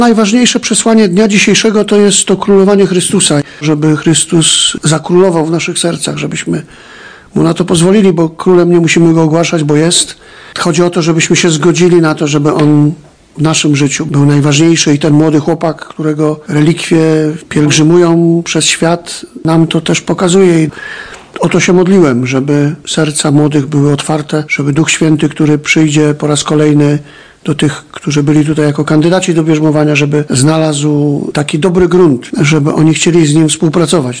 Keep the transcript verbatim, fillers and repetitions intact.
Najważniejsze przesłanie dnia dzisiejszego to jest to królowanie Chrystusa, żeby Chrystus zakrólował w naszych sercach, żebyśmy Mu na to pozwolili, bo królem nie musimy Go ogłaszać, bo jest. Chodzi o to, żebyśmy się zgodzili na to, żeby On w naszym życiu był najważniejszy i ten młody chłopak, którego relikwie pielgrzymują przez świat, nam to też pokazuje. I o to się modliłem, żeby serca młodych były otwarte, żeby Duch Święty, który przyjdzie po raz kolejny do tych, którzy byli tutaj jako kandydaci do bierzmowania, żeby znalazł taki dobry grunt, żeby oni chcieli z Nim współpracować.